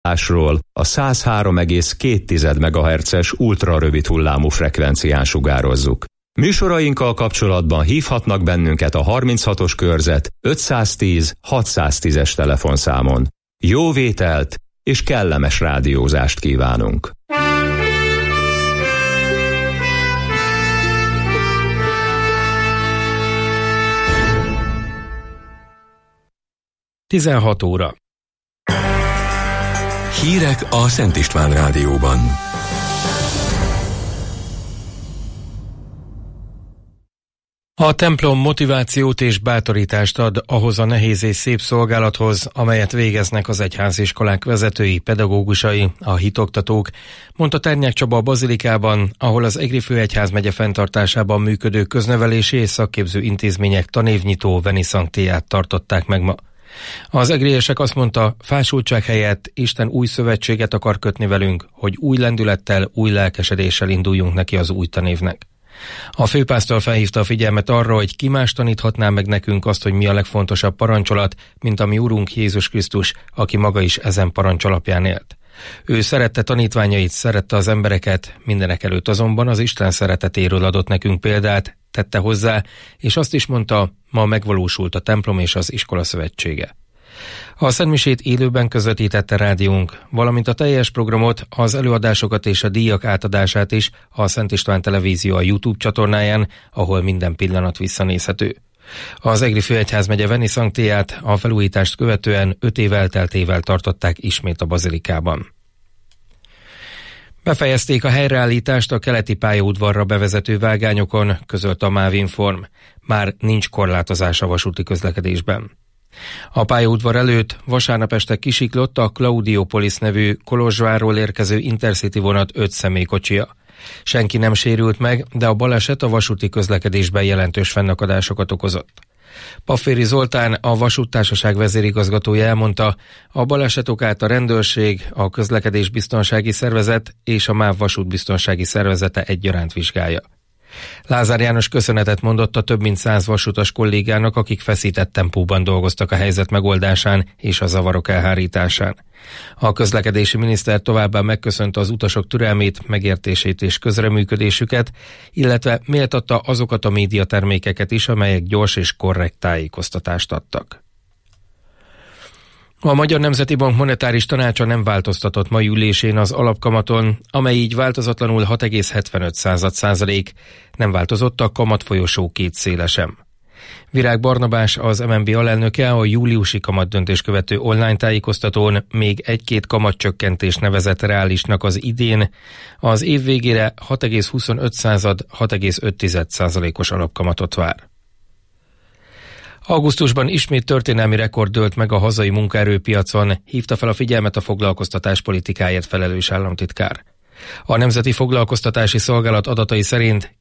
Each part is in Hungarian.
a 103,2 MHz-es ultrarövid hullámú frekvencián sugározzuk. Műsorainkkal kapcsolatban hívhatnak bennünket a 36-os körzet 510 610-es telefonszámon. Jó vételt és kellemes rádiózást kívánunk! Tizenhat óra. Hírek a Szent István Rádióban. A templom motivációt és bátorítást ad ahhoz a nehéz és szép szolgálathoz, amelyet végeznek az egyháziskolák vezetői, pedagógusai, a hitoktatók, mondta Ternyák Csaba a Bazilikában, ahol az Egri főegyházmegye fenntartásában működő köznevelési és szakképző intézmények tanévnyitó veniszanktéját tartották meg ma. Az egriesek azt mondta, fásultság helyett Isten új szövetséget akar kötni velünk, hogy új lendülettel, új lelkesedéssel induljunk neki az új tanévnek. A főpásztor felhívta a figyelmet arra, hogy ki más taníthatná meg nekünk azt, hogy mi a legfontosabb parancsolat, mint a mi Urunk Jézus Krisztus, aki maga is ezen parancs alapján élt. Ő szerette tanítványait, szerette az embereket, mindenek előtt azonban az Isten szeretetéről adott nekünk példát, tette hozzá, és azt is mondta, ma megvalósult a templom és az iskola szövetsége. A szentmisét élőben közvetítette rádiónk, valamint a teljes programot, az előadásokat és a díjak átadását is a Szent István Televízió a YouTube csatornáján, ahol minden pillanat visszanézhető. Az Egri főegyházmegye veniszanktéját a felújítást követően 5 év elteltével tartották ismét a Bazilikában. Befejezték a helyreállítást a keleti pályaudvarra bevezető vágányokon, közölte a MÁV Inform. Már nincs korlátozás a vasúti közlekedésben. A pályaudvar előtt vasárnap este kisiklott a Claudiopolis nevű Kolozsvárról érkező Intercity vonat 5 személykocsia. Senki nem sérült meg, de a baleset a vasúti közlekedésben jelentős fennakadásokat okozott. Pafféry Zoltán, a vasúttársaság vezérigazgatója elmondta, a baleset okát a rendőrség, a közlekedésbiztonsági szervezet és a MÁV vasútbiztonsági szervezete egyaránt vizsgálja. Lázár János köszönetet mondott a több mint 100 vasutas kollégának, akik feszített tempóban dolgoztak a helyzet megoldásán és a zavarok elhárításán. A közlekedési miniszter továbbá megköszönte az utasok türelmét, megértését és közreműködésüket, illetve méltatta azokat a médiatermékeket is, amelyek gyors és korrekt tájékoztatást adtak. A Magyar Nemzeti Bank monetáris tanácsa nem változtatott mai ülésén az alapkamaton, amely így változatlanul 6,75%, nem változott a kamatfolyosó két széle sem. Virág Barnabás, az MNB alelnöke a júliusi kamatdöntés követő online tájékoztatón még 1-2 kamatcsökkentést nevezett reálisnak az idén, az év végére 6,25-6,5%-os alapkamatot vár. Augusztusban ismét történelmi rekord dőlt meg a hazai munkaerőpiacon, hívta fel a figyelmet a foglalkoztatás politikáért felelős államtitkár. A Nemzeti Foglalkoztatási Szolgálat adatai szerint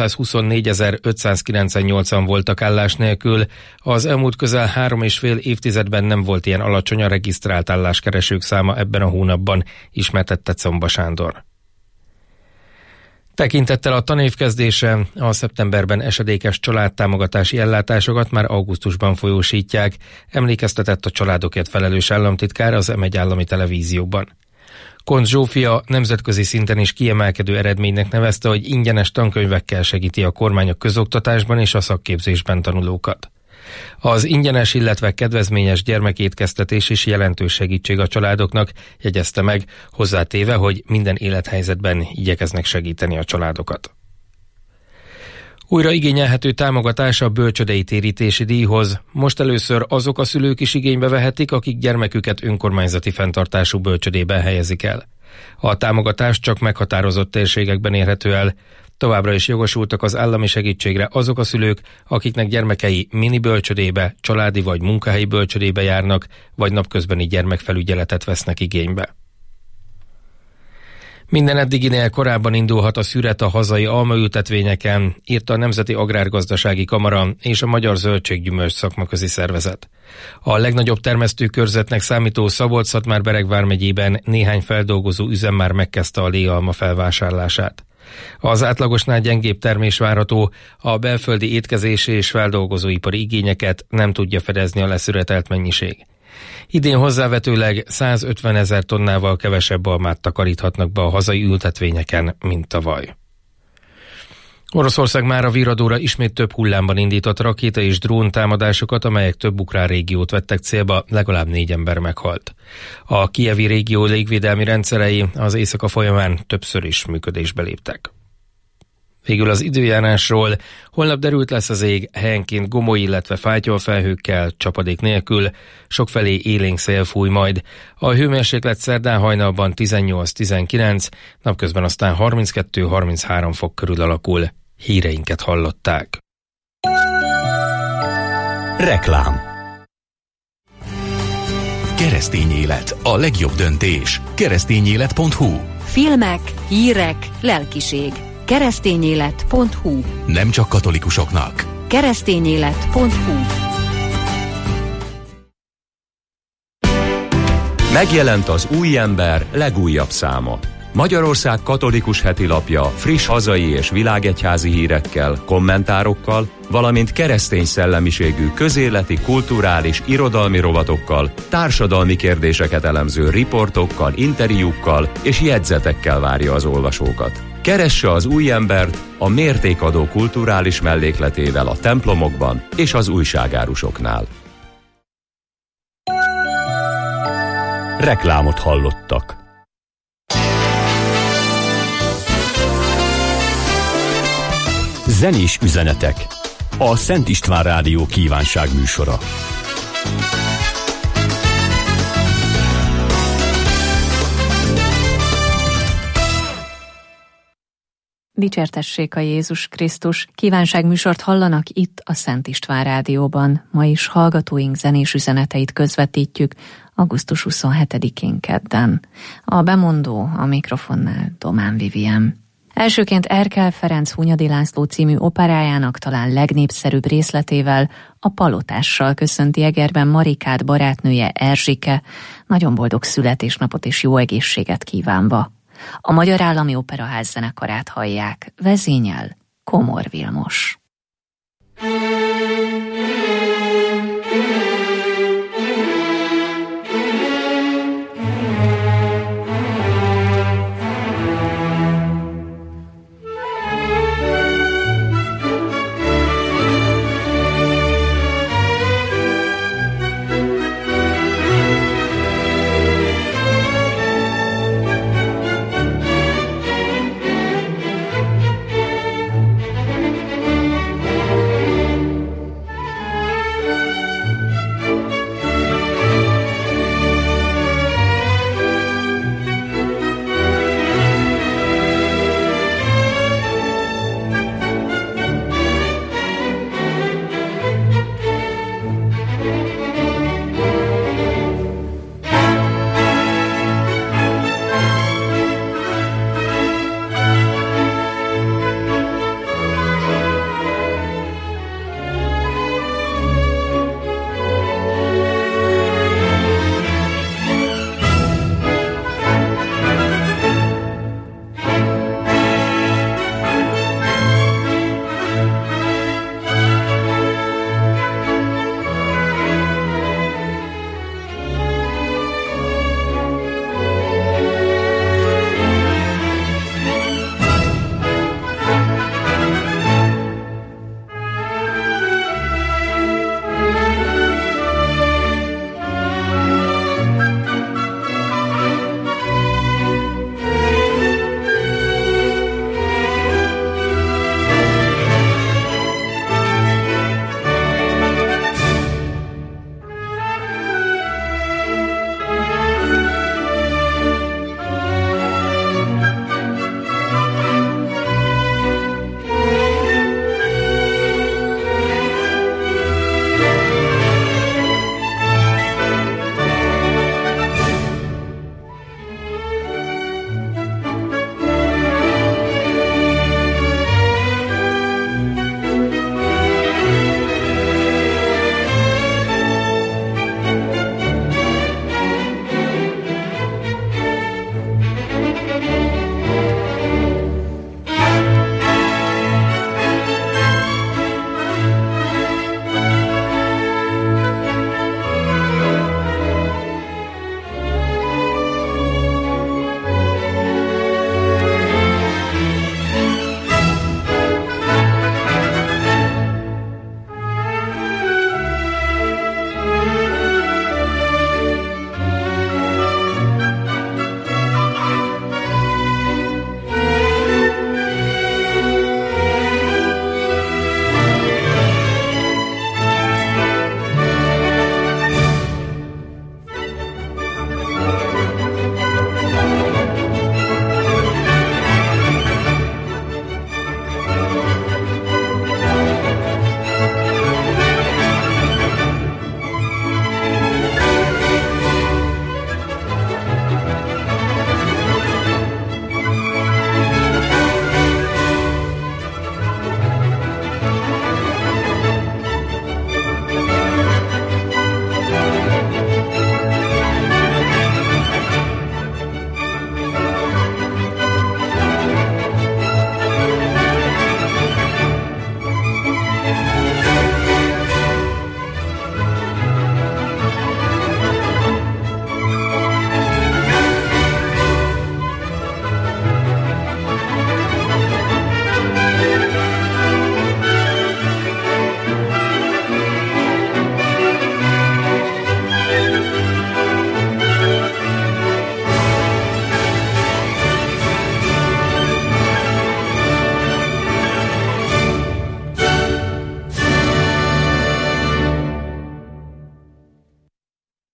224.598-an voltak állás nélkül, az elmúlt közel 3,5 évtizedben nem volt ilyen alacsony a regisztrált álláskeresők száma ebben a hónapban, ismertette Comba Sándor. Tekintettel a tanévkezdésre a szeptemberben esedékes családtámogatási ellátásokat már augusztusban folyósítják, emlékeztetett a családokért felelős államtitkár az M1 állami televízióban. Koncz Zsófia nemzetközi szinten is kiemelkedő eredménynek nevezte, hogy ingyenes tankönyvekkel segíti a kormány a közoktatásban és a szakképzésben tanulókat. Az ingyenes, illetve kedvezményes gyermekétkeztetés is jelentős segítség a családoknak, jegyezte meg, hozzátéve, hogy minden élethelyzetben igyekeznek segíteni a családokat. Újra igényelhető támogatás a bölcsődei térítési díjhoz. Most először azok a szülők is igénybe vehetik, akik gyermeküket önkormányzati fenntartású bölcsődében helyezik el. A támogatás csak meghatározott térségekben érhető el. Továbbra is jogosultak az állami segítségre azok a szülők, akiknek gyermekei mini bölcsödébe, családi vagy munkahelyi bölcsödébe járnak, vagy napközbeni gyermekfelügyeletet vesznek igénybe. Minden eddiginél korábban indulhat a szüret a hazai almaültetvényeken, írta a Nemzeti Agrárgazdasági Kamara és a Magyar Zöldséggyümölcs Szakmaközi Szervezet. A legnagyobb termesztőkörzetnek számító Szabolcs-Szatmár-Bereg vármegyében néhány feldolgozó üzem már megkezdte a léalma felvásárlását. Az átlagosnál gyengébb termés várható, a belföldi étkezési és feldolgozóipari igényeket nem tudja fedezni a leszüretelt mennyiség. Idén hozzávetőleg 150 000 tonnával kevesebb almát takaríthatnak be a hazai ültetvényeken, mint tavaly. Oroszország mára viradóra ismét több hullámban indított rakéta és drón támadásokat, amelyek több ukrán régiót vettek célba, legalább 4 ember meghalt. A kijevi régió légvédelmi rendszerei az éjszaka folyamán többször is működésbe léptek. Végül az időjárásról: holnap derült lesz az ég, helyenként gomoly, illetve fátyolfelhőkkel, csapadék nélkül, sokfelé élénk szél fúj majd. A hőmérséklet szerdán hajnalban 18-19, napközben aztán 32-33 fok körül alakul. Híreinket hallották. Reklám. Keresztény élet, a legjobb döntés. Keresztényélet.hu. Filmek, hírek, lelkiség. Keresztényélet.hu. Nem csak katolikusoknak. Keresztényélet.hu. Megjelent az Új Ember legújabb száma. Magyarország katolikus hetilapja friss hazai és világegyházi hírekkel, kommentárokkal, valamint keresztény szellemiségű közéleti, kulturális, irodalmi rovatokkal, társadalmi kérdéseket elemző riportokkal, interjúkkal és jegyzetekkel várja az olvasókat. Keresse az Új Embert a mértékadó kulturális mellékletével a templomokban és az újságárusoknál. Reklámot hallottak. Zenés üzenetek. A Szent István Rádió kívánság műsora. Dicsértessék a Jézus Krisztus! Kívánságműsort hallanak itt a Szent István Rádióban. Ma is hallgatóink zenés üzeneteit közvetítjük augusztus 27-én kedden. A bemondó a mikrofonnál Domán Vivien. Elsőként Erkel Ferenc Hunyadi László című operájának talán legnépszerűbb részletével, a Palotással köszönti Egerben Marikát barátnője Erzsike, nagyon boldog születésnapot és jó egészséget kívánva. A Magyar Állami Operaház zenekarát hallják, vezényel Komor Vilmos.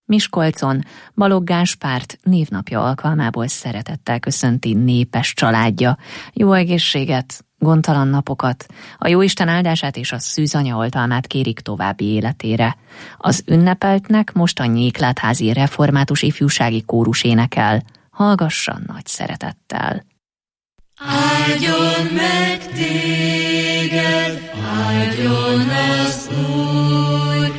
Miskolcon Balogh Gáspárt névnapja alkalmából szeretettel köszönti népes családja. Jó egészséget, gondtalan napokat, a jóisten áldását és a szűzanya oltalmát kérik további életére. Az ünnepeltnek most a Nyéklátházi Református Ifjúsági Kórus énekel. Hallgasson nagy szeretettel! Áldjon meg téged, áldjon az Úr,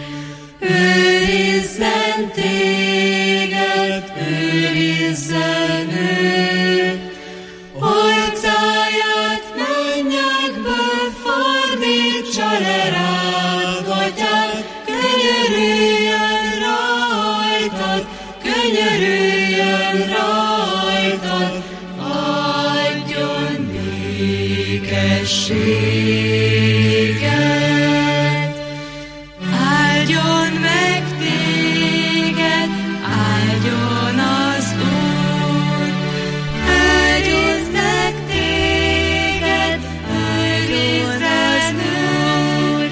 őrizzen téged, őrizzen ő, orcáját mennyekből fordítsa le rád, atyád, könyörüljön rajtad, könyörüljön rajtad, adjon békességet. Áldjon meg téged, áldjon az Úr, áldjozzák téged, őrizzen Úr,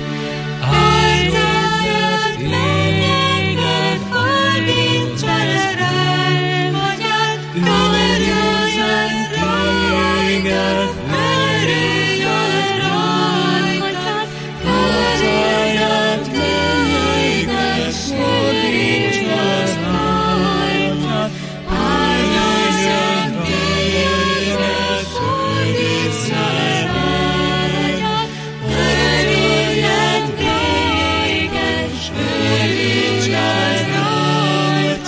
arcáját mennyekből fordítsa le rád, atyád, könyörüljön téged, őrizzen rajtad, arcáját mennyekből fordítsa le rád, áldjozzák téged, fordítsa le rád, őrizzen téged, fordítsa le rád,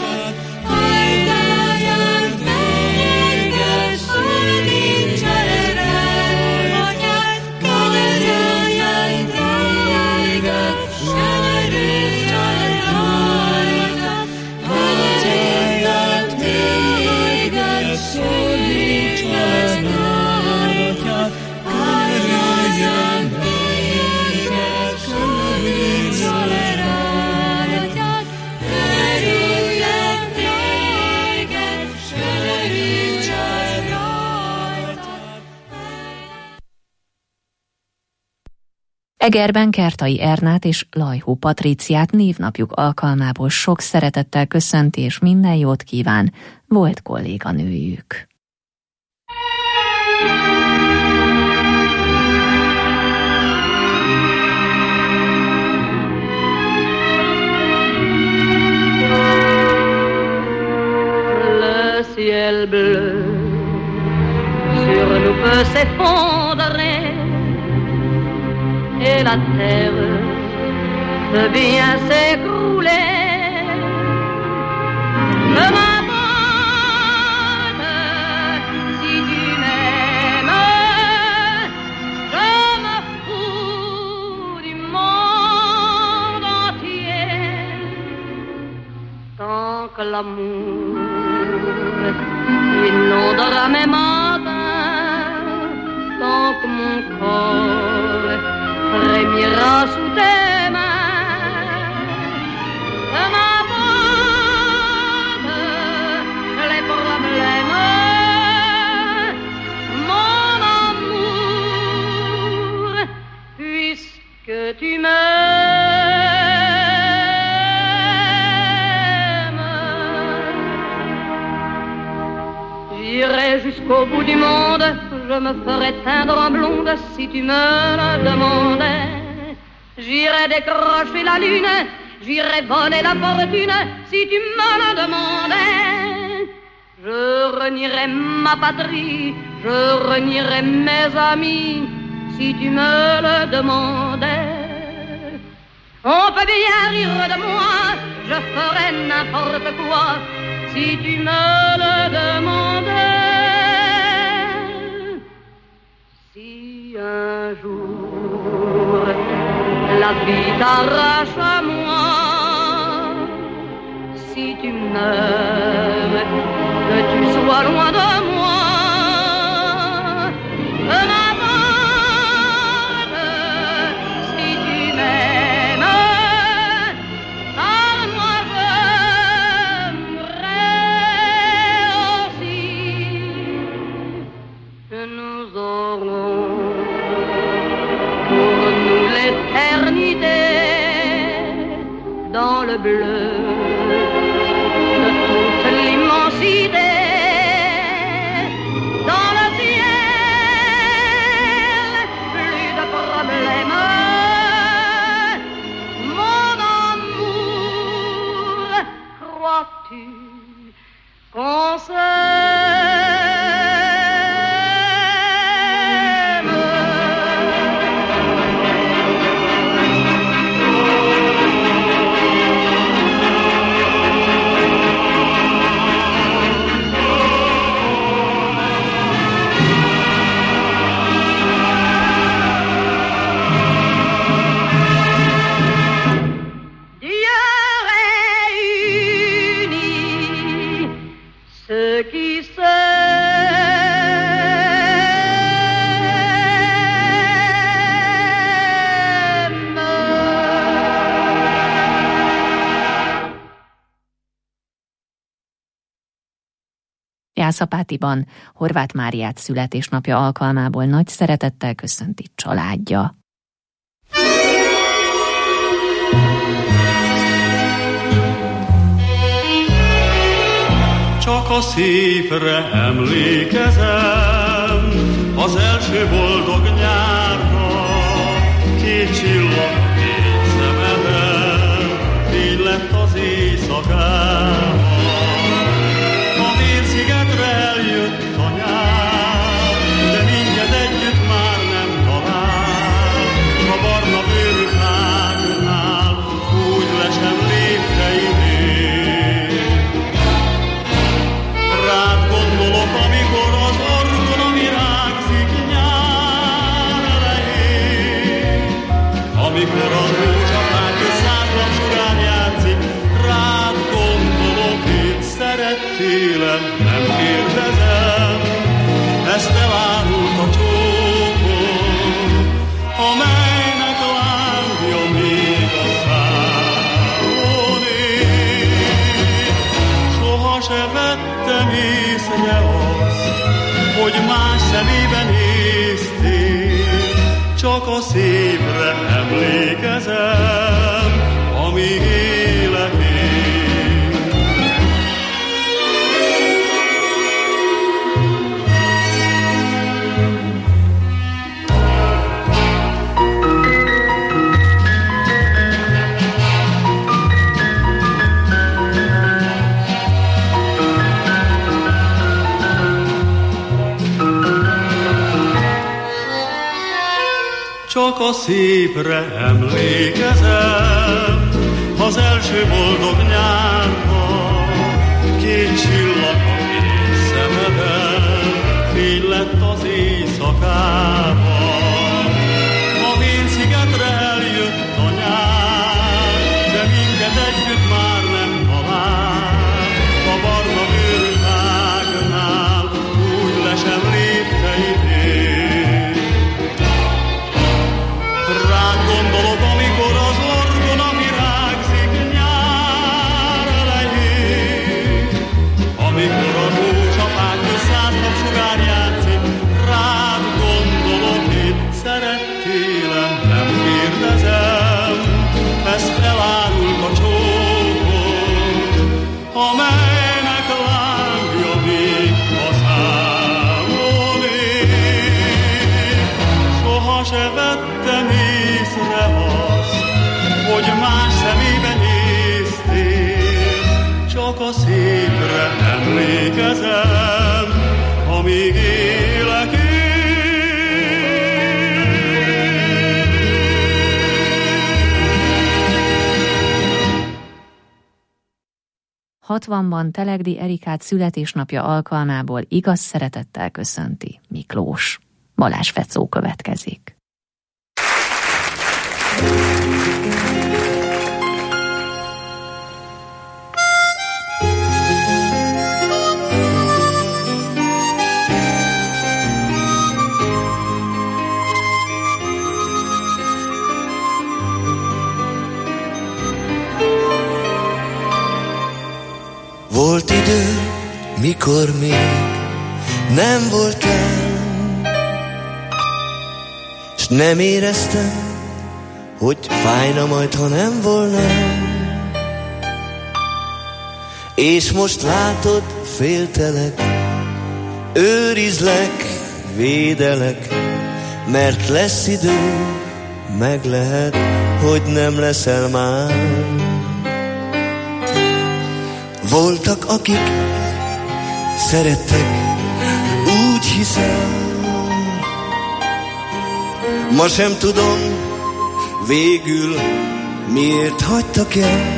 arcáját mennyekből fordítsa le rád, könyörüljön téged, könyörüljön rajtad, arcáját téged, fordítsa le rád, könyörüljön téged, fordítsa le rád, könyörüljön téged, könyörítsa rajtad. Egerben Kertai Ernát és Lajhó Patríciát névnapjuk alkalmából sok szeretettel köszönti és minden jót kíván volt kolléganőjük. Le ciel bleu sur nous peut s'effondrer et la terre peut bien s'écrouler. Ne m'abandonne si tu m'aimes, je me fous du monde entier. Tant que l'amour inondera mes matins, tant que mon corps frémira sous tes mains, ne m'abandonne les problèmes, mon amour, puisque tu m'aimes. J'irai jusqu'au bout du monde, je me ferai teindre en blonde si tu me le demandais. J'irai décrocher la lune, j'irai voler la fortune si tu me le demandais. Je renierai ma patrie, je renierai mes amis si tu me le demandais. On peut bien rire de moi, je ferai n'importe quoi si tu me le demandais. Si un jour la vie t'arrache à moi, si tu meurs, que tu sois loin de moi, m'abandonne si tu m'aimes, car moi j'aimerais aussi que nous aurons pour nous l'éternité dans le bleu Jászapátiban Horváth Máriát születésnapja alkalmából nagy szeretettel köszönti családja. Csak a szépre emlékezem, az első boldog nyárra, két csillag, két szemeden, így lett az éjszakában. A Vén-szigetre eljött a nyár, de minket együtt már nem talál. A barna bőrű fáknál úgy le sem lépteinél. Rád gondolok, amikor az orgona virágzik nyár elején, amikor az rózsafák száz napsugár játszik. Rád gondolok, én szerettélem, nem kérdezem, ezt elárult a csókom, amelynek lángja még a számon ég. Soha se vettem észre azt, hogy más szemébe néztél, csak a szépre emlékezem, amíg élek én. Csak a szépre emlékezem, az első boldog nyárban, két csillag a két szemeden, fény lett az éjszakában. A Vén-szigetre eljött a nyár, de minket együtt már nem talál. A barna bőrű fáknál úgy le sem lépteinél. Rád gondolok, amikor az orgona virágzik nyár elején, amikor a rózsafák száz napsugár játszik. Rád gondolok, én szerettélem, nem kérdezem, ezt elárult a csókom, amelynek lángja még a számon ég. Soha se vettem észre azt, hogy más szemébe néztél, csak a szépre emlékezem, amíg élek én. 60-ban Telegdi Erikát születésnapja alkalmából igaz szeretettel köszönti Miklós. Balázs Fecó következik. Volt idő, mikor még nem voltál, s nem éreztem, hogy fájna majd, ha nem volnál. És most látod, féltelek, őrizlek, védelek, mert lesz idő, meg lehet, hogy nem leszel már. Voltak, akik szerettek, úgy hiszem. Ma sem tudom, végül miért hagytak el.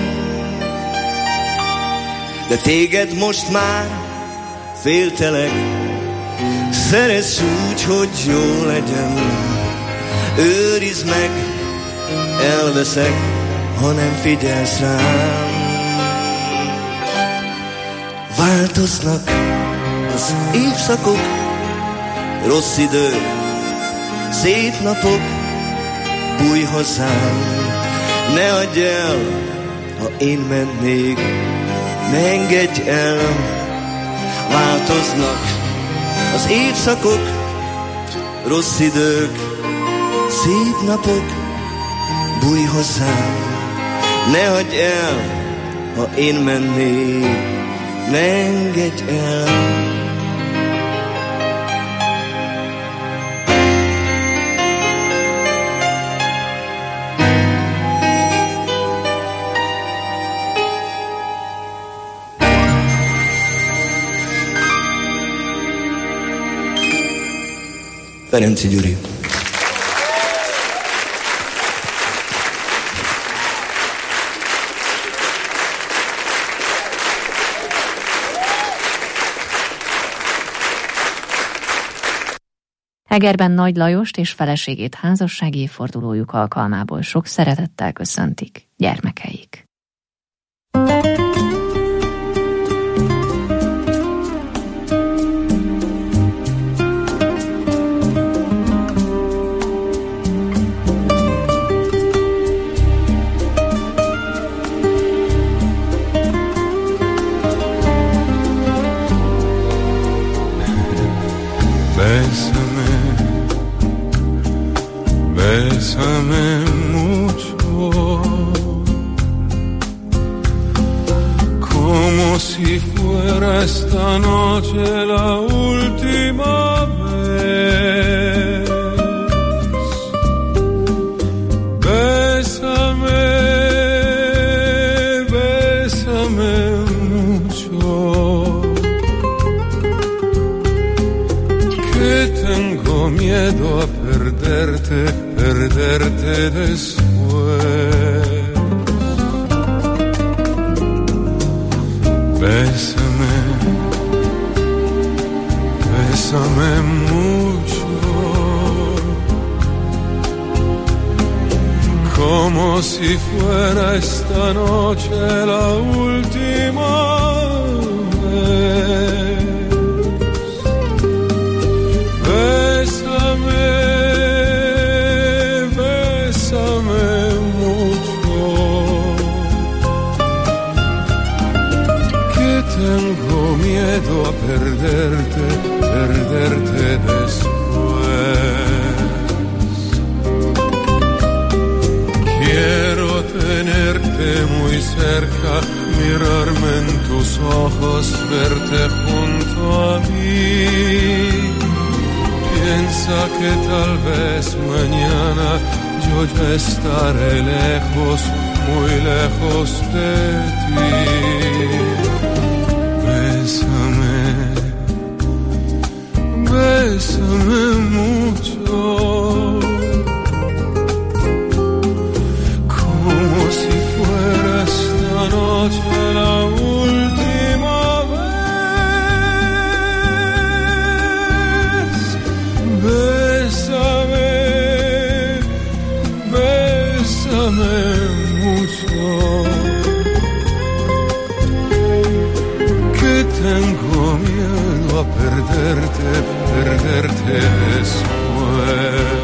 De téged most már féltelek, szeress úgy, hogy jó legyen. Őrizd meg, elveszek, ha nem figyelsz rám. Változnak Az évszakok, rossz idő, szép napok, bújj hozzám. Ne adj el, ha én mennék, ne engedj el. Változnak az évszakok, rossz idők, szép napok, bújj hozzám. Ne adj el, ha én mennék, ne engedj el. Ferenczy Gyuri. Egerben Nagy Lajost és feleségét házassági évfordulójuk alkalmából sok szeretettel köszöntik gyermekeik. Bésame mucho, como si fuera esta noche la última vez. Bésame, bésame mucho, que tengo miedo a perderte después. Bésame, bésame mucho, como si fuera esta noche la última vez. Bésame, tengo miedo a perderte después. Quiero tenerte muy cerca, mirarme en tus ojos, verte junto a mí. Piensa que tal vez mañana yo ya estaré lejos, muy lejos de ti. Bésame, bésame mucho, como si fuera esta noche la última vez. Bésame, bésame mucho, tengo miedo a perderte después.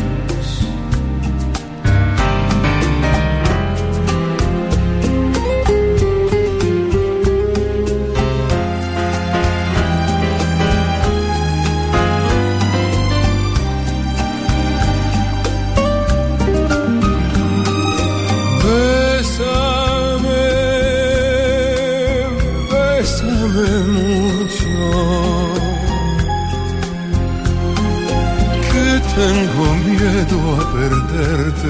Tengo miedo a perderte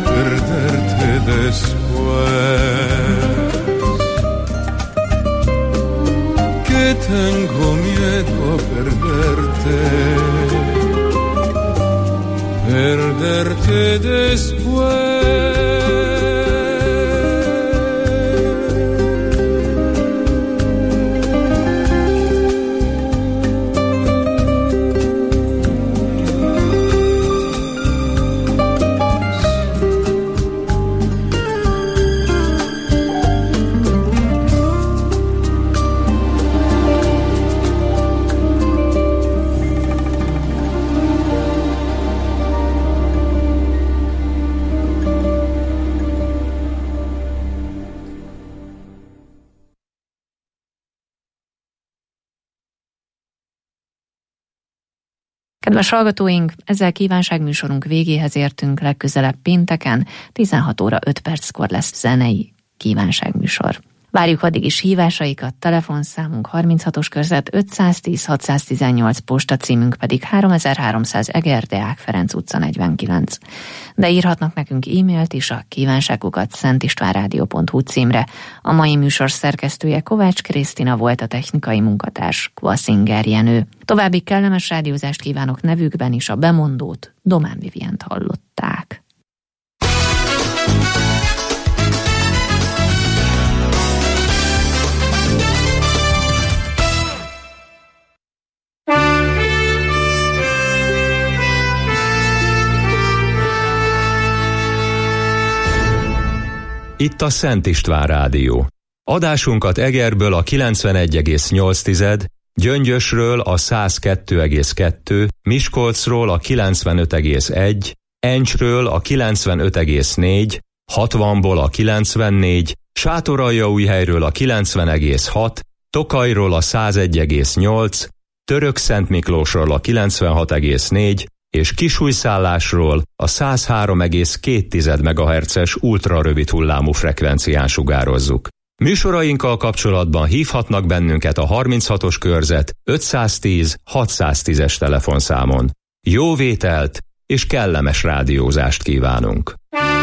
después. Que tengo miedo a perderte después. Kedves hallgatóink, ezzel kívánságműsorunk végéhez értünk, legközelebb pénteken 16 óra 5 perckor lesz zenei kívánságműsor. Várjuk addig is hívásaikat, telefonszámunk 36-os körzet 510 618, postacímünk pedig 3300 Eger, Deák Ferenc utca 49. De írhatnak nekünk e-mailt is a kívánságukat@szentistvánradio.hu címre. A mai műsor szerkesztője Kovács Krisztina volt, a technikai munkatárs Kvaszinger Jenő. További kellemes rádiózást kívánok, nevükben is a bemondót, Domán Vivient hallották. Itt a Szent István Rádió. Adásunkat Egerből a 91,8, Gyöngyösről a 102,2, Miskolcról a 95,1, Encsről a 95,4, 60-ból a 94, Sátoraljaújhelyről a 90,6, Tokajról a 101,8, Törökszentmiklósról a 96,4 és Kisújszállásról a 103,2 MHz-es ultrarövid hullámú frekvencián sugározzuk. Műsorainkkal kapcsolatban hívhatnak bennünket a 36-os körzet 510 610-es telefonszámon. Jó vételt és kellemes rádiózást kívánunk!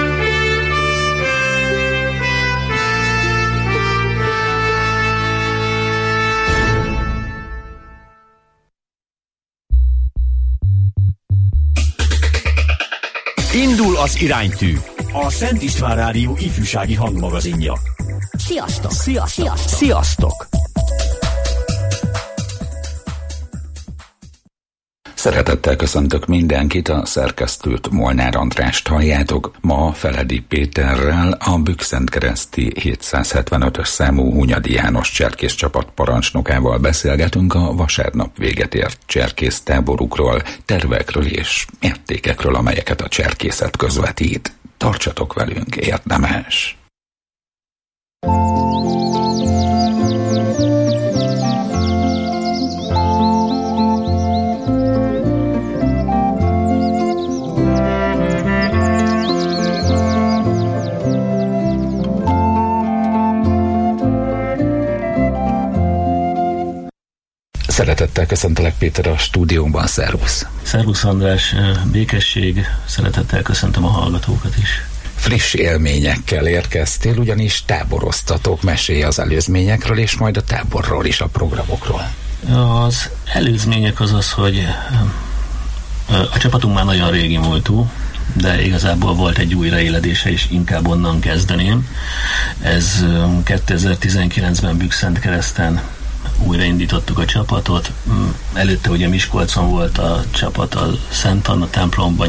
Indul az iránytű, a Szent István Rádió ifjúsági hangmagazinja. Sziasztok! Sziasztok! Sziasztok! Szeretettel köszöntök mindenkit, a szerkesztőt, Molnár Andrást halljátok. Ma Feledi Péterrel, a Bükszentkereszti 775-ös számú Hunyadi János cserkész csapat parancsnokával beszélgetünk a vasárnap véget ért cserkész táborukról, tervekről és értékekről, amelyeket a cserkészet közvetít. Tartsatok velünk, érdemes! Szeretettel köszöntelek, Péter, a stúdióban. Szervusz! Szervusz, András! Békesség! Szeretettel köszöntöm a hallgatókat is. Friss élményekkel érkeztél, ugyanis táboroztatok. Mesélj az előzményekről, és majd a táborról is, a programokról. Az előzmények az, hogy a csapatunk már nagyon régi múltú, de igazából volt egy újraéledése, és inkább onnan kezdeném. Ez 2019-ben Bükszentkereszten újraindítottuk a csapatot. Előtte ugye Miskolcon volt a csapat, a Szent Anna templomban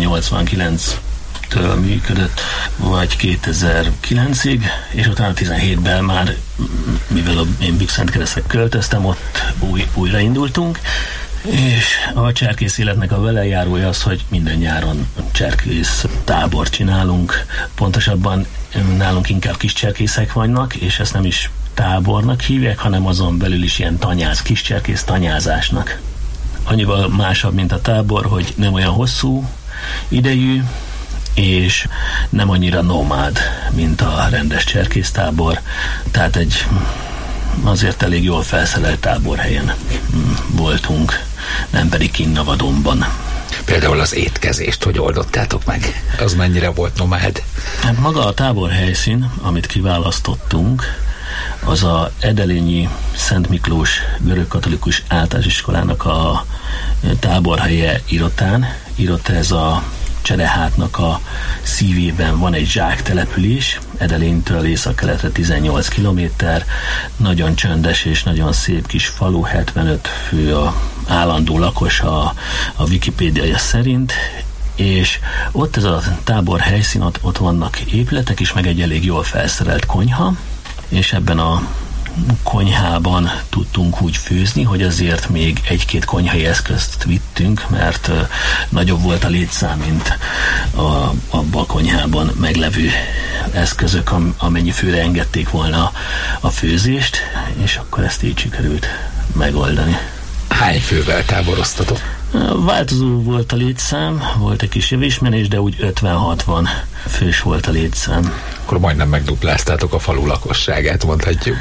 89-től működött, vagy 2009-ig, és utána 17-ben már, mivel én Bükszentkeresztre költöztem, ott újraindultunk, és a cserkész életnek a velejárója az, hogy minden nyáron cserkész tábor csinálunk, pontosabban nálunk inkább kis cserkészek vannak, és ezt nem is tábornak hívják, hanem azon belül is ilyen kiscserkész tanyázásnak. Annyival másabb, mint a tábor, hogy nem olyan hosszú idejű, és nem annyira nomád, mint a rendes cserkésztábor, tehát egy azért elég jól felszerelt táborhelyen voltunk, nem pedig Kinnavadonban. Például az étkezést, hogy oldottátok meg? Az mennyire volt nomád? Hát maga a táborhelyszín, amit kiválasztottunk, az a Edelényi Szent Miklós görögkatolikus általános iskolának a táborhelye Irotán. Irota, ez a Cserehátnak a szívében van egy zsáktelepülés, Edelénytől észak-keletre 18 kilométer, nagyon csöndes és nagyon szép kis falu, 75 fő a állandó lakos a Wikipédiája szerint, és ott ez a tábor helyszín, ott vannak épületek is, meg egy elég jól felszerelt konyha, és ebben a konyhában tudtunk úgy főzni, hogy azért még egy-két konyhai eszközt vittünk, mert nagyobb volt a létszám, mint abban a konyhában meglevő eszközök, amennyi főre engedték volna a főzést, és akkor ezt így sikerült megoldani. Hány fővel táboroztatok? Változó volt a létszám, volt egy kis jövésmenés, de úgy 50-60 fős volt a létszám. Akkor majdnem megdupláztátok a falu lakosságát, mondhatjuk.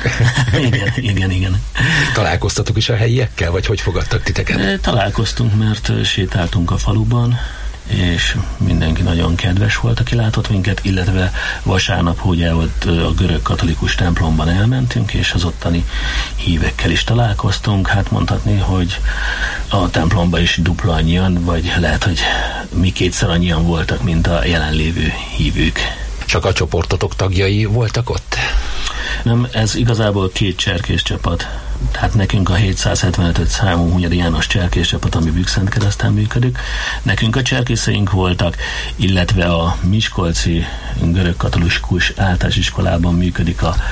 Igen. Találkoztatok is a helyiekkel, vagy hogy fogadtak titeket? Találkoztunk, mert sétáltunk a faluban, és mindenki nagyon kedves volt, aki látott minket, illetve vasárnap ugye ott a görög katolikus templomban elmentünk, és az ottani hívekkel is találkoztunk. Hát mondhatni, hogy a templomban is dupla annyian, vagy lehet, hogy mi kétszer annyian voltak, mint a jelenlévő hívők. Csak a csoportotok tagjai voltak ott? Nem, ez igazából 2 cserkészcsapat. Tehát nekünk a 775. számú Hunyadi János cserkészcsapat, ami Bükszentkereszten működik. Nekünk a cserkészeink voltak, illetve a miskolci görögkatolikus általános iskolában működik a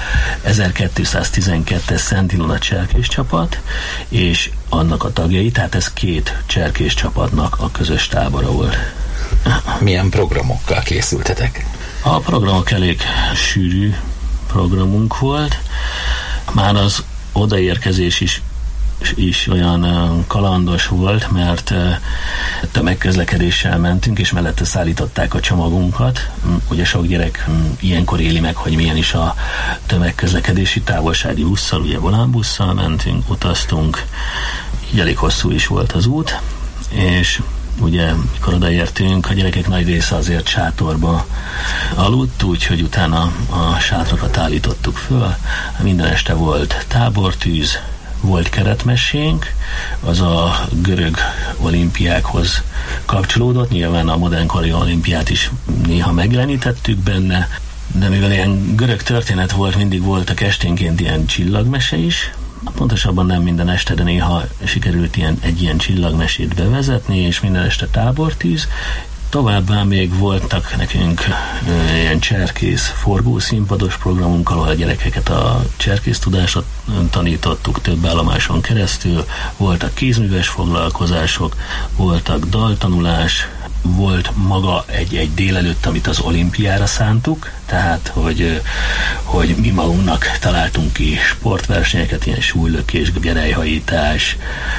1212-es Szent Ilona cserkészcsapat, és annak a tagjai, tehát ez 2 cserkészcsapatnak a közös tábora volt. Milyen programokkal készültetek? A programok elég sűrű programunk volt. Már az odaérkezés is olyan kalandos volt, mert tömegközlekedéssel mentünk, és mellette szállították a csomagunkat. Ugye sok gyerek ilyenkor éli meg, hogy milyen is a tömegközlekedési távolsági busszal, ugye volánbusszal mentünk, utaztunk, így elég hosszú is volt az út, és ugye, mikor odaértünk, a gyerekek nagy része azért sátorba aludt, úgyhogy utána a sátrakat állítottuk föl. Minden este volt tábortűz, volt keretmesénk, az a görög olimpiákhoz kapcsolódott, nyilván a modernkori olimpiát is néha megjelenítettük benne, de mivel ilyen görög történet volt, mindig voltak esténként ilyen csillagmese is. Pontosabban nem minden este, de néha sikerült egy ilyen csillagmesét bevezetni, és minden este tábortűz. Továbbá még voltak nekünk ilyen cserkész forgószínpados programunk, ahol a gyerekeket a cserkész tudásra tanítottuk több állomáson keresztül. Voltak kézműves foglalkozások, voltak daltanulás, volt maga egy délelőtt, amit az olimpiára szántuk, tehát, hogy mi magunknak találtunk ki sportversenyeket, ilyen súlylökés, gerelyhajítás,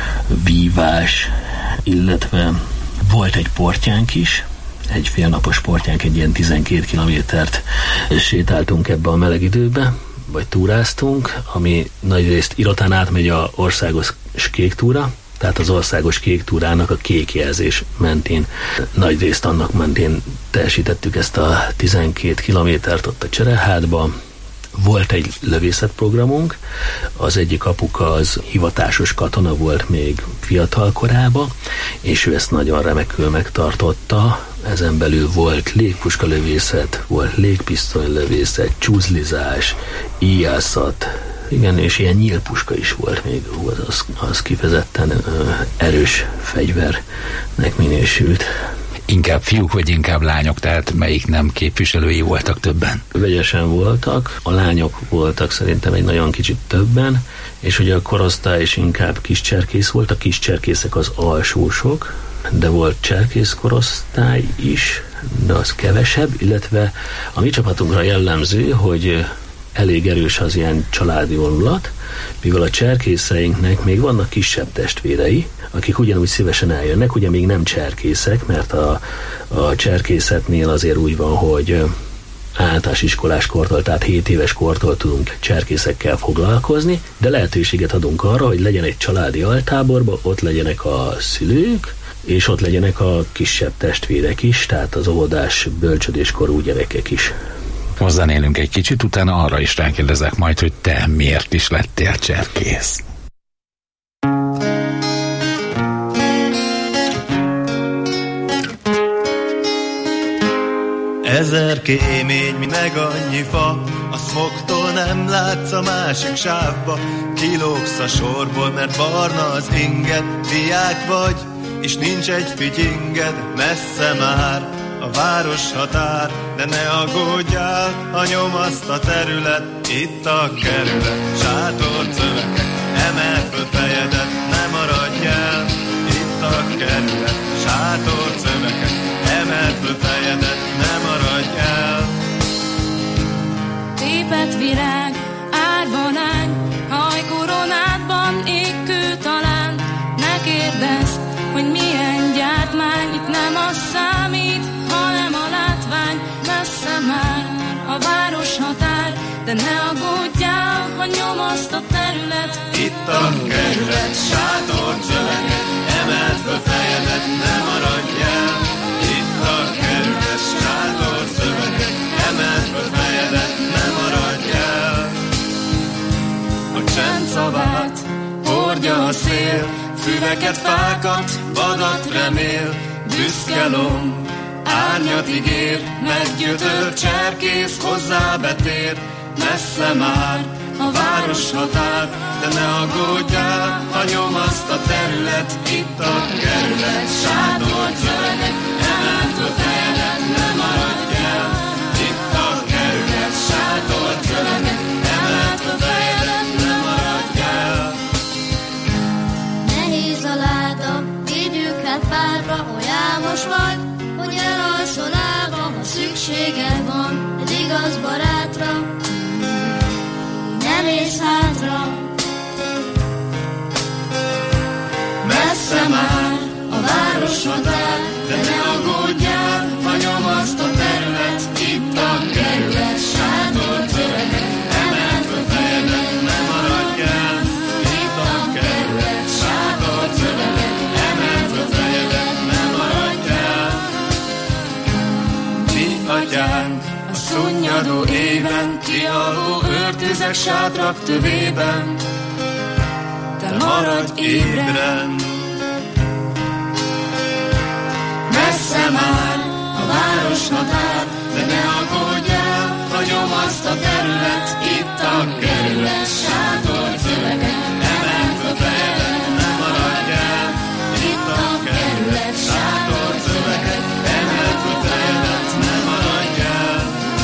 vívás, illetve volt egy portyánk is, egy félnapos portyánk, egy ilyen 12 kilométert sétáltunk ebbe a meleg időbe, vagy túráztunk, ami nagyrészt Irotán átmegy a országos kék túra, tehát az országos kék túrának a kék jelzés mentén, nagyrészt annak mentén teljesítettük ezt a 12 kilométert ott a Cserehátba. Volt egy lövészetprogramunk, az egyik apuka az hivatásos katona volt még fiatal korában, és ő ezt nagyon remekül megtartotta. Ezen belül volt légpuskalövészet, volt légpisztolylövészet, csúzlizás, íjászat, igen, és ilyen nyílpuska is volt még, az kifejezetten erős fegyvernek minősült. Inkább fiúk, vagy inkább lányok, tehát melyik nem képviselői voltak többen? Vegyesen voltak, a lányok voltak szerintem egy nagyon kicsit többen, és ugye a korosztály is inkább kiscserkész volt, a kiscserkészek az alsósok, de volt cserkész korosztály is, de az kevesebb, illetve a mi csapatunkra jellemző, hogy elég erős az ilyen családi vonulat, mivel a cserkészeinknek még vannak kisebb testvérei, akik ugyanúgy szívesen eljönnek, ugye még nem cserkészek, mert a cserkészetnél azért úgy van, hogy általános iskolás kortól, tehát 7 éves kortól tudunk cserkészekkel foglalkozni, de lehetőséget adunk arra, hogy legyen egy családi altáborban, ott legyenek a szülők, és ott legyenek a kisebb testvérek is, tehát az óvodás bölcsödéskorú gyerekek is. Hozzánélünk egy kicsit, utána arra is rákérdezek majd, hogy te miért is lettél cserkész. Ezer kémény, meg annyi fa, a smogtól nem látsz a másik sávba. Kilógsz a sorból, mert barna az inged, diák vagy, és nincs egy fütyinged, messze már a város határ, de ne aggódjál, ha nyom azt a terület, itt a kerület, sátorcövekek, emeld föl fejedet, ne maradj el, itt a kerület, sátorcövekek, emeld föl fejedet, ne maradj el. Tépett virág, árva lány, hajkoronádban égkő talán, ne kérdezz, hogy milyen gyártmány. Itt nem az számít, hanem a látvány. Messze már a város határ, de ne aggódjál, ha nyomaszt a terület. Itt a kerület, sátor szövege, emeld föl fejedet, ne maradj el. Itt a kerület, sátor szövege, emeld föl fejedet, ne maradj el. A csend szavát hordja a szél, füveket, fákat, vadat remél. Büszke lomb, árnyat ígér, meggyötör cserkész, hozzá betér. Messze már a város határ, de ne aggódjál, ha nyomaszt a terület. Itt a kerület, sátor szövege, emeld föl fejedet, ne maradj el. Itt a kerület, sátor szövege, emeld föl fejedet, ne maradj el. Nehéz a láda, vigyük el párba, hogy álmos vagy, hogy elalszol állva, ha szükséged van egy igaz barátra. Ne nézz hátra, messze már a város határ, de ne aggódjál, ha nyomaszt a terület. Itt a kerület, sátor szövege, emeld föl fejedet, ne maradj el. Itt a kerület, sátor szövege, emeld föl fejedet, ne maradj el. Mi atyánk, a szunnyadó éven, kialvó őrtüzek sátrak tövében, te maradj ébren. Messze már a város határ, de ne aggódjál, ha nyomaszt a terület. Itt a kerület, sátor szövege, emeld föl fejedet, ne maradj el. Itt a kerület, sátor szövege, emeld föl fejedet, ne maradj el.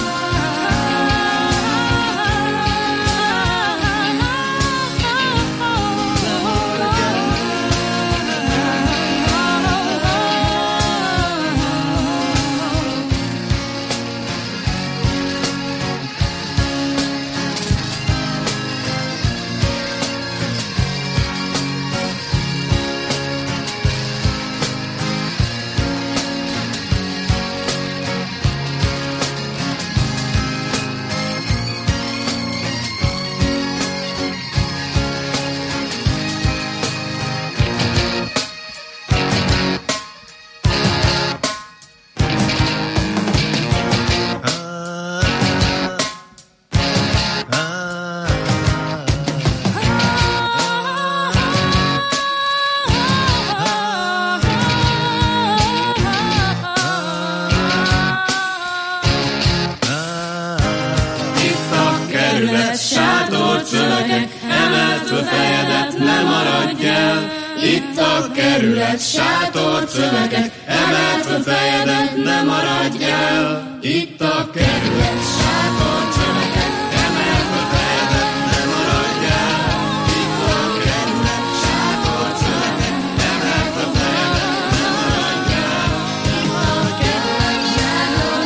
Sátor szövegek, emeld föl fejedet, ne maradj el. Itt a kerület, sátor szövegek, emeld föl fejedet, ne maradj el. Itt a kerület, sátor szövegek, emeld föl fejedet, ne maradj el. Itt a kerület, sátor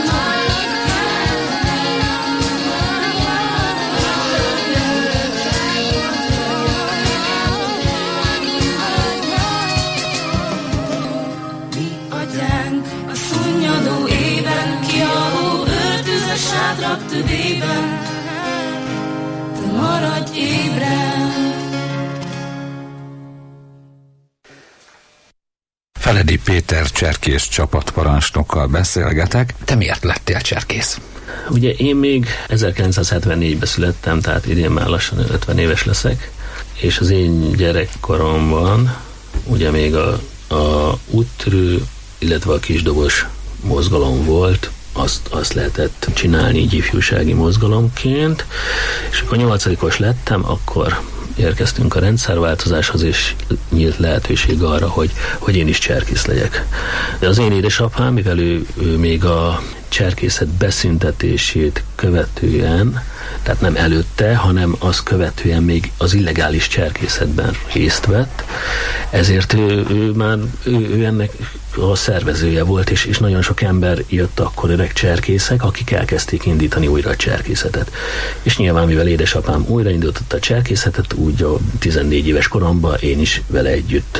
sátrak tövében, te maradj ébren. Feledi Péter cserkész csapatparancsnokkal beszélgetek. Te miért lettél cserkész? Ugye én még 1974-ben születtem, tehát idén már lassan 50 éves leszek, és az én gyerekkoromban ugye még a úttörő, illetve a kisdobos mozgalom volt, azt lehetett csinálni így ifjúsági mozgalomként, és akkor 8-os lettem, akkor érkeztünk a rendszerváltozáshoz, és nyílt lehetőség arra, hogy én is cserkész legyek. De az én édesapám, mivel ő még a cserkészet beszüntetését követően, tehát nem előtte, hanem azt követően még az illegális cserkészetben részt vett, ezért ő ennek a szervezője volt, és nagyon sok ember jött akkor öreg cserkészek, akik elkezdték indítani újra a cserkészetet. És nyilván, mivel édesapám újraindította a cserkészetet, úgy a 14 éves koromban én is vele együtt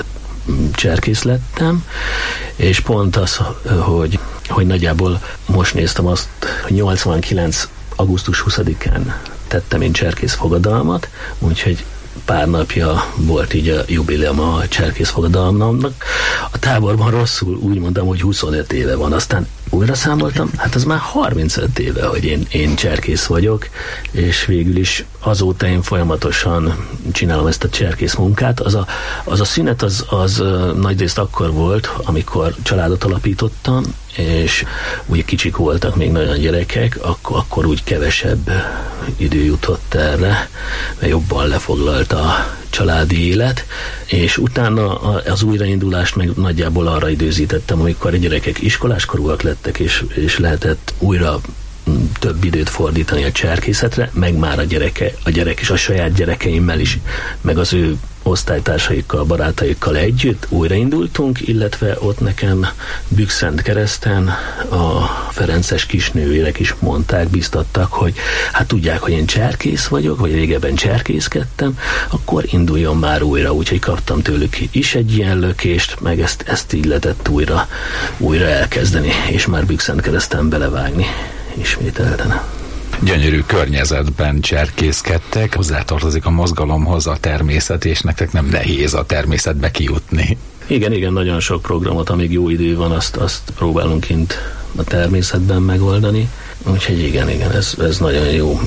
cserkész lettem, és pont az, hogy nagyjából most néztem azt, hogy 89. augusztus 20-án tettem én cserkész fogadalmat, úgyhogy pár napja volt így a jubileum a cserkész fogadalmamnak. A táborban rosszul úgy mondtam, hogy 25 éve van, aztán újra számoltam, hát az már 35 éve, hogy én cserkész vagyok, és végül is azóta én folyamatosan csinálom ezt a cserkész munkát. Az a szünet az nagyrészt akkor volt, amikor családot alapítottam, és úgy kicsik voltak még nagyon gyerekek, akkor úgy kevesebb idő jutott erre, mert jobban lefoglalt a családi élet, és utána az újraindulást meg nagyjából arra időzítettem, amikor a gyerekek iskoláskorúak lettek, és lehetett újra több időt fordítani a cserkészetre, meg már a gyerek és a saját gyerekeimmel is, meg az ő osztálytársaikkal, barátaikkal együtt újraindultunk, illetve ott nekem Bükszentkereszten a ferences kisnővérek is mondták, biztattak, hogy hát tudják, hogy én cserkész vagyok, vagy régebben cserkészkedtem, akkor induljon már újra, úgyhogy kaptam tőlük is egy ilyen lökést, meg ezt így lehetett újra elkezdeni, és már Bükszentkereszten belevágni ismételten. Gyönyörű környezetben cserkészkedtek, hozzátartozik a mozgalomhoz a természet, és nektek nem nehéz a természetbe kijutni. Igen, nagyon sok programot, amíg jó idő van, azt próbálunk kint a természetben megoldani. Úgyhogy igen, ez nagyon jó.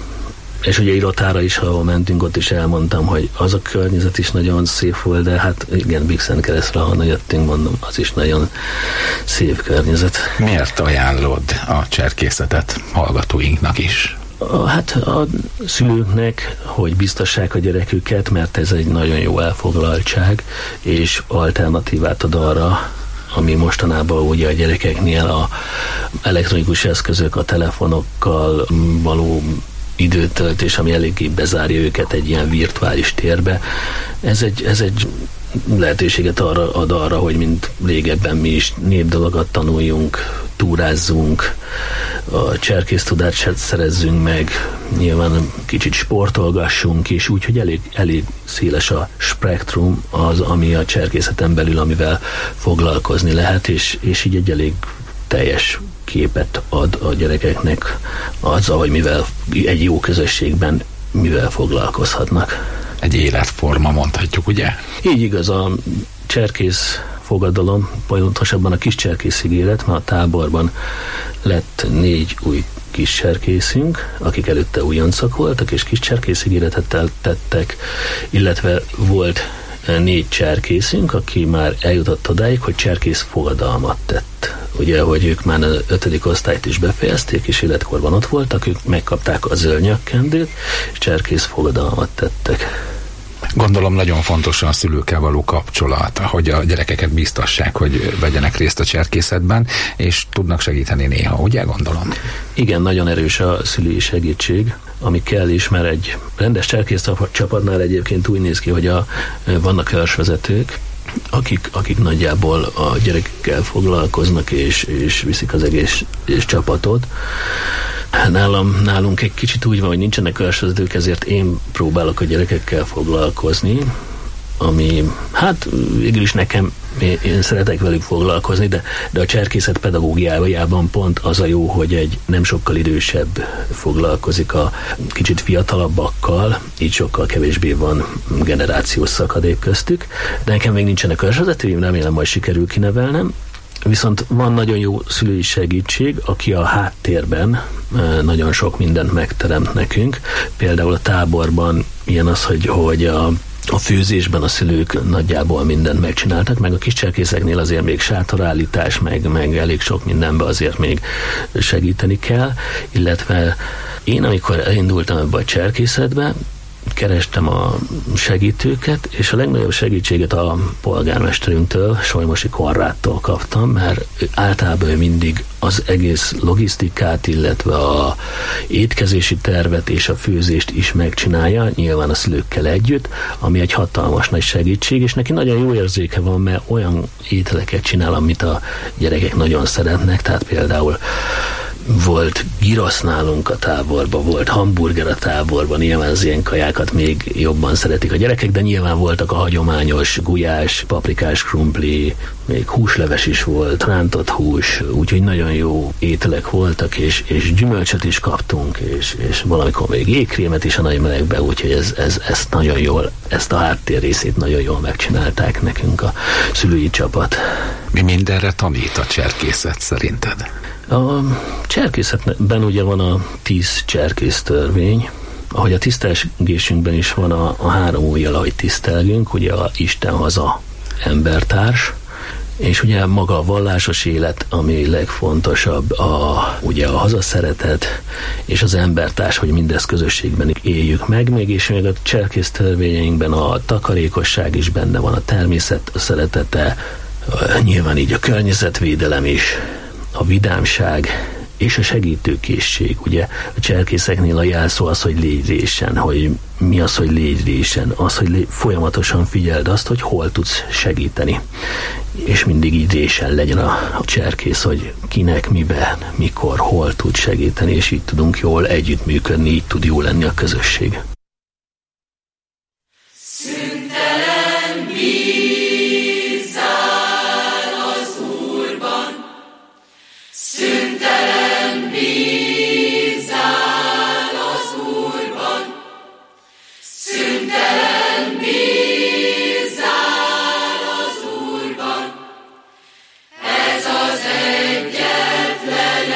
És ugye Irotára is, ha mentünk, ott is elmondtam, hogy az a környezet is nagyon szép volt, de hát igen, Bükszentkeresztre, ha jöttünk, mondom, az is nagyon szép környezet. Miért ajánlod a cserkészetet hallgatóinknak is? Hát a szülőknek, hogy biztassák a gyereküket, mert ez egy nagyon jó elfoglaltság, és alternatívát ad arra, ami mostanában ugye a gyerekeknél a elektronikus eszközök, a telefonokkal való időtöltés, ami eléggé bezárja őket egy ilyen virtuális térbe. Ez egy lehetőséget ad arra, hogy mint régebben mi is népdalokat tanuljunk, túrázzunk, a cserkésztudást szerezzünk meg, nyilván kicsit sportolgassunk is, úgyhogy elég széles a spektrum az, ami a cserkészeten belül, amivel foglalkozni lehet, és így egy elég teljes képet ad a gyerekeknek azzal, hogy mivel egy jó közösségben mivel foglalkozhatnak. Egy életforma, mondhatjuk, ugye? Így igaz, a cserkész fogadalom, pontosabban a kis cserkész ígéret, mert a táborban lett 4 új kis cserkészünk, akik előtte újoncak voltak, és kis cserkész ígéretet tettek, illetve volt 4 cserkészünk, aki már eljutott odáig, hogy cserkész fogadalmat tett. Ugye, hogy ők már az 5. osztályt is befejezték, és életkorban ott voltak, ők megkapták a zöld nyakkendőt, és cserkész fogadalmat tettek. Gondolom nagyon fontos a szülőkkel való kapcsolat, hogy a gyerekeket biztassák, hogy vegyenek részt a cserkészetben, és tudnak segíteni néha, ugye gondolom? Igen, nagyon erős a szülői segítség, ami kell is, mert egy rendes cserkész csapatnál egyébként úgy néz ki, hogy vannak őrsvezetők, akik nagyjából a gyerekekkel foglalkoznak, és viszik az egész csapatot. Nálunk egy kicsit úgy van, hogy nincsenek őrsvezetők, ezért én próbálok a gyerekekkel foglalkozni, ami, hát végül is nekem, én szeretek velük foglalkozni, de a cserkészet pedagógiájában pont az a jó, hogy egy nem sokkal idősebb foglalkozik a kicsit fiatalabbakkal, így sokkal kevésbé van generációs szakadék köztük, de nekem még nincsenek őrsvezetőim, remélem majd sikerül kinevelnem. Viszont van nagyon jó szülői segítség, aki a háttérben nagyon sok mindent megteremt nekünk. Például a táborban ilyen az, hogy a főzésben a szülők nagyjából mindent megcsináltak, meg a kis cserkészeknél azért még sátorállítás, meg elég sok mindenben azért még segíteni kell, illetve én, amikor elindultam ebbe a cserkészetbe, kerestem a segítőket, és a legnagyobb segítséget a polgármesterünktől, Solymosi Konrádtól kaptam, mert általában ő mindig az egész logisztikát, illetve a étkezési tervet és a főzést is megcsinálja, nyilván a szülőkkel együtt, ami egy hatalmas nagy segítség, és neki nagyon jó érzéke van, mert olyan ételeket csinál, amit a gyerekek nagyon szeretnek, tehát például volt girosz nálunk a táborban, volt hamburger a táborban, nyilván az ilyen kajákat még jobban szeretik a gyerekek, de nyilván voltak a hagyományos gulyás, paprikás krumpli, még húsleves is volt, rántott hús, úgyhogy nagyon jó ételek voltak, és gyümölcsöt is kaptunk, és valamikor még jégkrémet is a nagy melegbe, úgyhogy ezt nagyon jól, ezt a háttér részét nagyon jól megcsinálták nekünk a szülői csapat. Mi mindenre tanít a cserkészet szerinted? A cserkészetben ugye van a 10 cserkész törvény, ahogy a tisztelgésünkben is van a 3 ujjal, ahogy tisztelgünk, ugye a Isten, haza, embertárs, és ugye maga a vallásos élet, ami legfontosabb, ugye a hazaszeretet és az embertárs, hogy mindezt közösségben éljük meg, és még a cserkész törvényeinkben a takarékosság is benne van, a természet szeretete, nyilván így a környezetvédelem is, a vidámság és a segítőkészség. Ugye a cserkészeknél a jelszó az, hogy légy résen, hogy mi az, hogy légy résen? Az, hogy folyamatosan figyeld azt, hogy hol tudsz segíteni. És mindig így résen legyen a cserkész, hogy kinek, miben, mikor, hol tud segíteni, és így tudunk jól együttműködni, így tud jó lenni a közösség. Szüntelen bízzál az Úrban, szüntelen bízzál az Úrban, szüntelen bízzál az Úrban, ez az egyetlen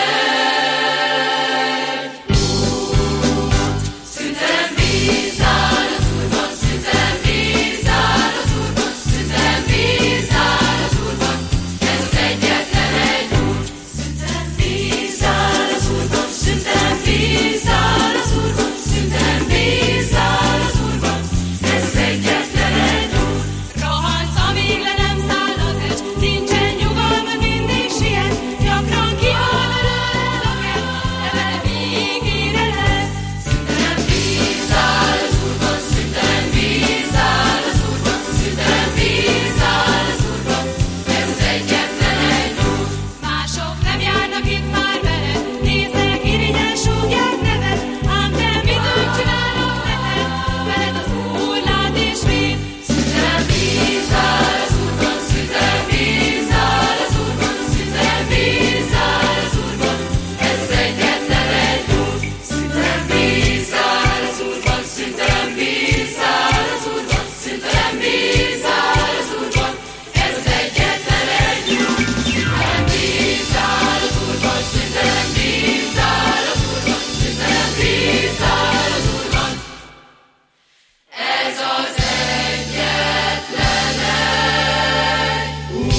egy út. Szüntelen bízzál az Úrban, szüntelen bízzál az Úrban, szüntelen bízzál az Úrban, ez az egyetlen egy út. Szüntelen bízzál az Úrban, szüntelen bízzál az Úrban, szüntelen bízzál az Úrban, ez az egyetlen egy út. Rohansz, amíg le nem száll az esd, nincsen nyugalma, mindig siet, gyakran kihalad a kert, de vele végére lesz. Szüntelen bízzál az Úrban, szüntelen bízzál az Úrban, szüntelen bízzál az Úrban, ez az egyetlen egy út. Mások nem járnak itt már veled, néznek, irigyen súgják neved, ám te mit úgy csinálnak neked, veled az Úr lát és véd. Szüntelen bízzál az Úrban, szüntelen bízzál az Úrban, szüntelen bízzál az Úrban, ez az egyetlen egy út. Szüntelen bízzál az Úrban, szüntelen bízzál az Úrban, szüntelen bízzál az Úrban, ez az egyetlen egy út. Szüntelen bízzál az Úrban, szüntelen bízzál az Úrban, szüntelen bízzál az Úrban, ez az egyetlen egy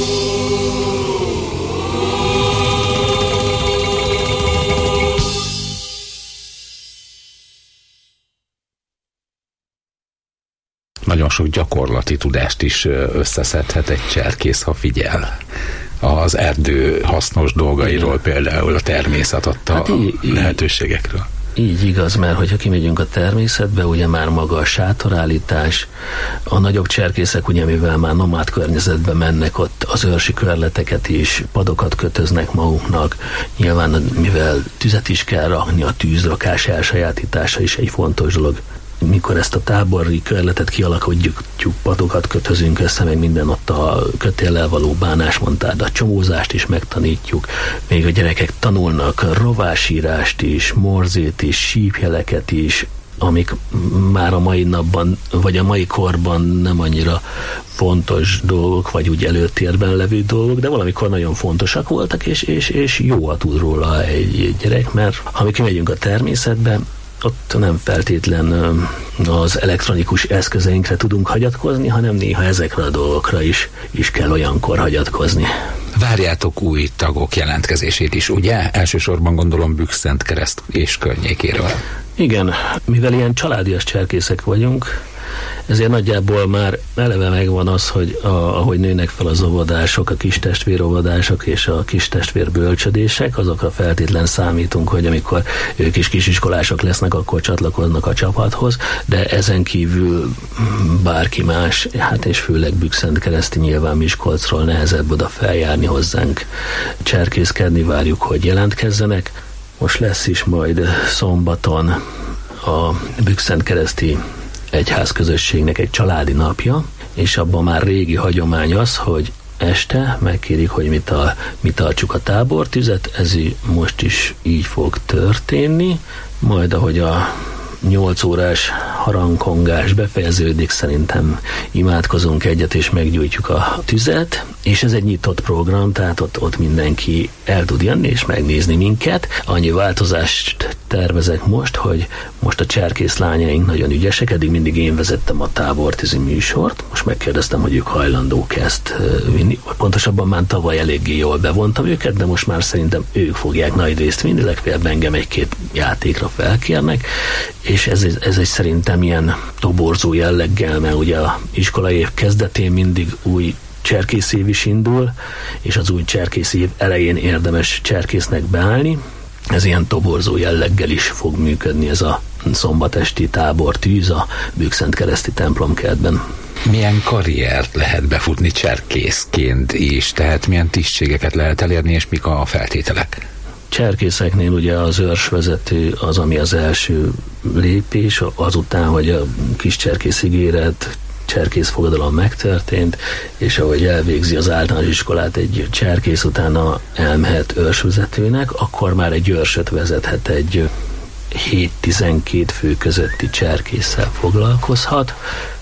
Nagyon sok gyakorlati tudást is összeszedhet egy cserkész, ha figyel. Az erdő hasznos dolgairól, például a természet adta lehetőségekről. Így igaz, mert hogyha kimegyünk a természetbe, ugye már maga a sátorállítás, a nagyobb cserkészek, ugye mivel már nomád környezetbe mennek, ott az őrsi körleteket is, padokat kötöznek maguknak, nyilván mivel tüzet is kell rakni, a tűzrakás elsajátítása is egy fontos dolog. Mikor ezt a tábori körletet kialakítjuk, padokat kötözünk össze, meg minden ott a kötéllel való bánásmódot, a csomózást is megtanítjuk, még a gyerekek tanulnak rovásírást is, morzét is, sípjeleket is, amik már a mai napban, vagy a mai korban nem annyira fontos dolgok, vagy úgy előtérben levő dolgok, de valamikor nagyon fontosak voltak, és jóval tud róla egy gyerek, mert ha mi kimegyünk a természetbe, ott nem feltétlen az elektronikus eszközeinkre tudunk hagyatkozni, hanem néha ezekre a dolgokra is kell olyankor hagyatkozni. Várjátok új tagok jelentkezését is, ugye? Elsősorban gondolom Bükszentkereszt és környékéről. Igen, mivel ilyen családias cserkészek vagyunk, ezért nagyjából már eleve megvan az, hogy ahogy nőnek fel az óvodások, a kistestvéróvodások és a kistestvér bölcsödések, azokra feltétlen számítunk, hogy amikor ők is kisiskolások lesznek, akkor csatlakoznak a csapathoz, de ezen kívül bárki más, hát és főleg Bükszentkereszti, nyilván Miskolcról nehezebb oda feljárni hozzánk cserkészkedni, várjuk, hogy jelentkezzenek. Most lesz is majd szombaton a Bükszentkereszti egyházközösségnek egy családi napja, és abban már régi hagyomány az, hogy este megkérik, hogy mi tartsuk a tábortüzet, ez most is így fog történni, majd ahogy a 8 órás harangkongás befejeződik, szerintem imádkozunk egyet, és meggyújtjuk a tüzet, és ez egy nyitott program, tehát ott mindenki el tud jönni és megnézni minket. Annyi változást tervezek most, hogy most a cserkész lányaink nagyon ügyesek, eddig mindig én vezettem a tábortűzi műsort, most megkérdeztem, hogy ők hajlandók ezt vinni, pontosabban már tavaly eléggé jól bevontam őket, de most már szerintem ők fogják nagy részt vinni, legfeljebb engem egy-két játékra felkérnek, és ez egy szerintem ilyen toborzó jelleggel, mert ugye az iskolai év kezdetén mindig új cserkészév is indul, és az új cserkészév elején érdemes cserkésznek beállni. Ez ilyen toborzó jelleggel is fog működni ez a szombatesti tábortűz a Bükszentkereszti templomkertben. Milyen karriert lehet befutni cserkészként is, tehát milyen tisztségeket lehet elérni, és mik a feltételek? Cserkészeknél ugye az őrsvezető az, ami az első lépés, azután, hogy a kis cserkész ígéret, cserkészfogadalom megtörtént, és ahogy elvégzi az általános iskolát egy cserkész, utána elmehet őrsvezetőnek, akkor már egy őrsöt vezethet, egy 7-12 fő közötti cserkésszel foglalkozhat.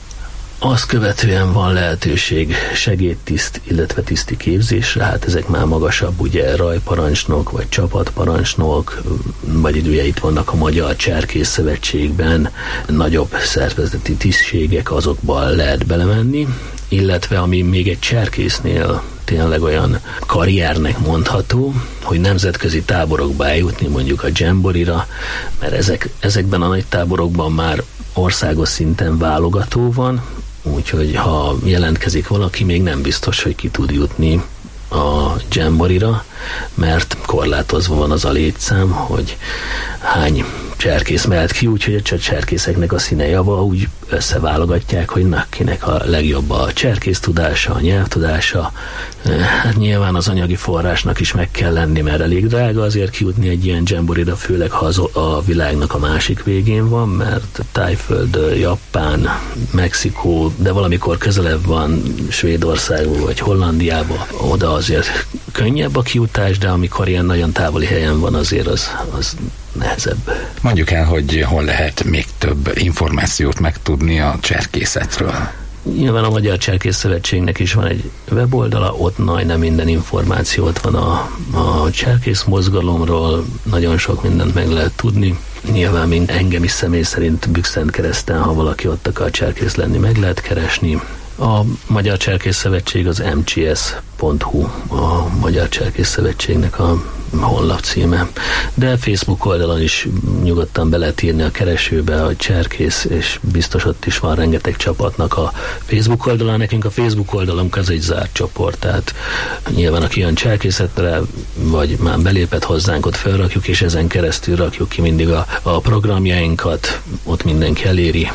Azt követően van lehetőség segédtiszt, illetve tiszti képzésre, hát ezek már magasabb, ugye rajparancsnok, vagy csapatparancsnok, vagy ugye itt vannak a Magyar Cserkész Szövetségben nagyobb szervezeti tisztségek, azokban lehet belemenni, illetve ami még egy cserkésznél tényleg olyan karriernek mondható, hogy nemzetközi táborokba eljutni, mondjuk a Jamboree-ra, mert ezekben a nagy táborokban már országos szinten válogató van, úgyhogy ha jelentkezik valaki, még nem biztos, hogy ki tud jutni a Jamboree-ra, mert korlátozva van az a létszám, hogy hány cserkész mehet ki, úgyhogy a cserkészeknek a színe java úgy összeválogatják, hogy kinek a legjobb a cserkész tudása, a nyelvtudása. Hát nyilván az anyagi forrásnak is meg kell lenni, mert elég drága azért kijutni egy ilyen Jamboree-ra, főleg ha a világnak a másik végén van, mert Tájföld, Japán, Mexikó, de valamikor közelebb van Svédországba vagy Hollandiába, oda azért könnyebb a kijutás, de amikor ilyen nagyon távoli helyen van, azért az nehezebb. Mondjuk el, hogy hol lehet még több információt megtudni a cserkészetről. Nyilván a Magyar Cserkész Szövetségnek is van egy weboldala, ott majdnem minden információt van a cserkész mozgalomról, nagyon sok mindent meg lehet tudni. Nyilván mind engem is személy szerint Bükszentkereszten, ha valaki ott akar cserkész lenni, meg lehet keresni. A Magyar Cserkész Szövetség az mcs.hu, a Magyar Cserkész Szövetségnek a honlap címe. De Facebook oldalon is nyugodtan be lehet írni a keresőbe a cserkész, és biztos ott is van rengeteg csapatnak a Facebook oldalon. Nekünk a Facebook oldalunk az egy zárt csoport, tehát nyilván aki jön cserkészetre, vagy már belépett hozzánk, ott felrakjuk, és ezen keresztül rakjuk ki mindig a programjainkat, ott mindenki eléri,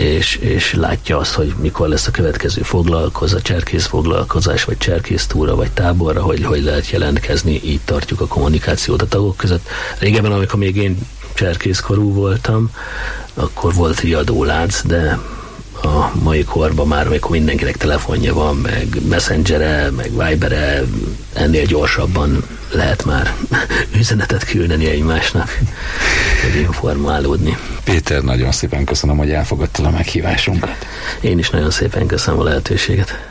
és látja azt, hogy mikor lesz a következő cserkész foglalkozás, vagy cserkész túra, vagy táborra, hogy lehet jelentkezni, így tartjuk a kommunikációt a tagok között. Régebben, amikor még én cserkészkorú voltam, akkor volt riadólánc, de a mai korban már, amikor mindenkinek telefonja van, meg Messengere, meg Vibere, ennél gyorsabban lehet már üzenetet küldeni egymásnak, hogy informálódni. Péter, nagyon szépen köszönöm, hogy elfogadtad a meghívásunkat. Én is nagyon szépen köszönöm a lehetőséget.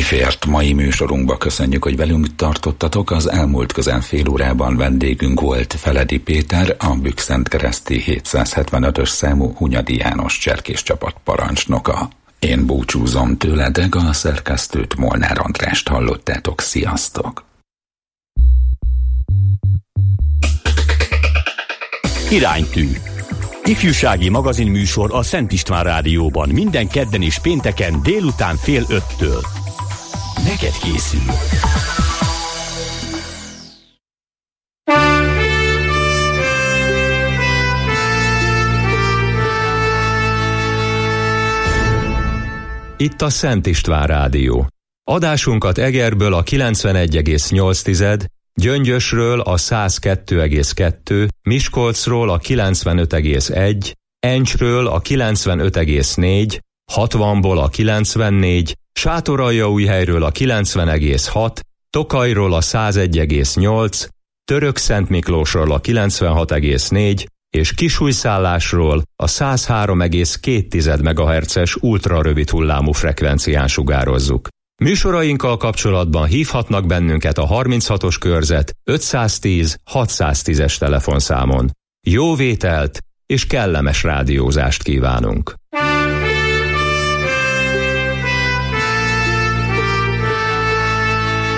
fért mai műsorunkba, köszönjük, hogy velünk tartottatok. Az elmúlt közel fél órában vendégünk volt Feledi Péter, a Bükszentkereszti 775-ös számú Hunyadi János cserkész csapat parancsnoka. Én búcsúzom tőletek, a szerkesztőt, Molnár Andrást hallottátok. Sziasztok! Iránytű. Ifjúsági magazinműsor a Szent István Rádióban minden kedden és pénteken délután 4:30-től. Neked készül. Itt a Szent István Rádió. Adásunkat Egerből a 91,8, Gyöngyösről a 102,2, Miskolcról a 95,1, Encsről a 95,4, 60-ból a 94, Sátoraljaújhelyről a 90,6, Tokajról a 101,8, Törökszentmiklósról a 96,4 és Kisújszállásról a 103,2 MHz-es ultrarövid hullámú frekvencián sugározzuk. Műsorainkkal kapcsolatban hívhatnak bennünket a 36-os körzet 510 610-es telefonszámon. Jó vételt és kellemes rádiózást kívánunk!